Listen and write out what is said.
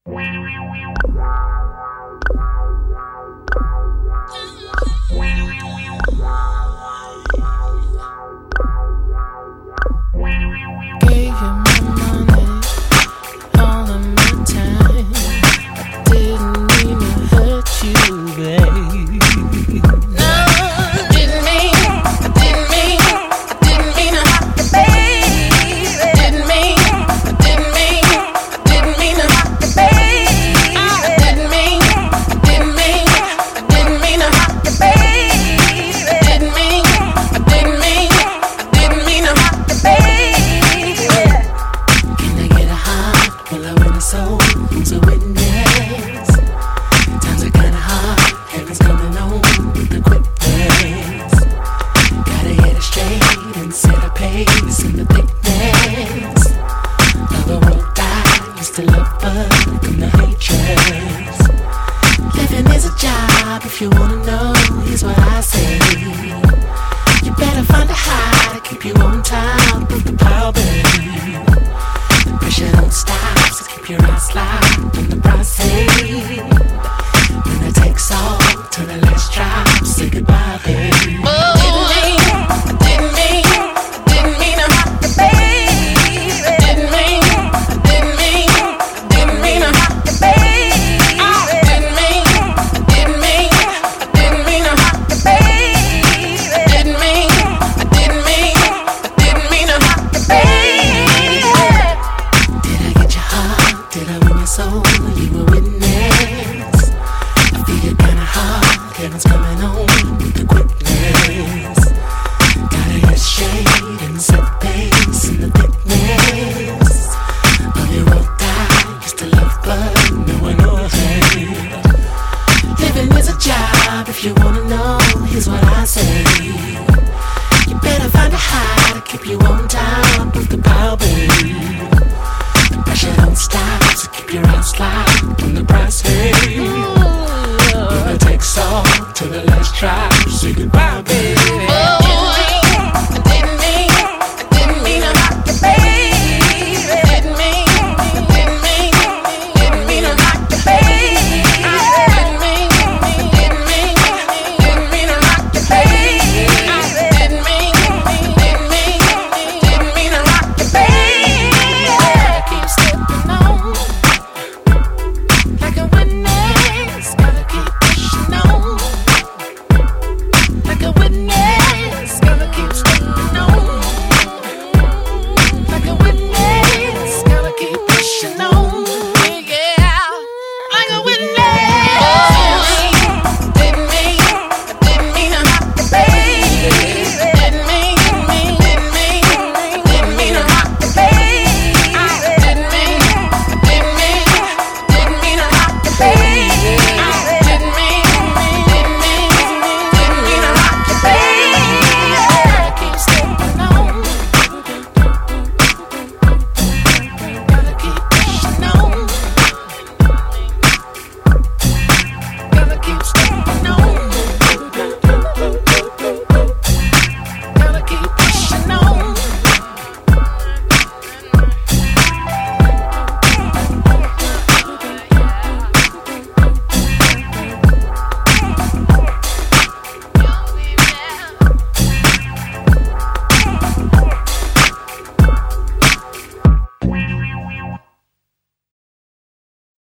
Gave you my money, all of my time. Didn't mean to hurt you, babe. No, I didn't mean to hurt you, babe. Didn't mean to hurt you, babe. Didn't mean to hurt you, babe. Didn't mean to hurt you, babe. Didn't mean to hurt you, babe. Can I get a heart? Will I win a soul? Who's a witness? Times are kinda hard. Heaven's coming on with the quickness. Gotta get it straight and set a pace in the thickness. Love a world die, used to love but become the hatred. Living is a job, if you wanna know, here's what I say. You better find a high to keep you on top of the pile, babe. The pressure don't stop, so keep your eyes locked on the process.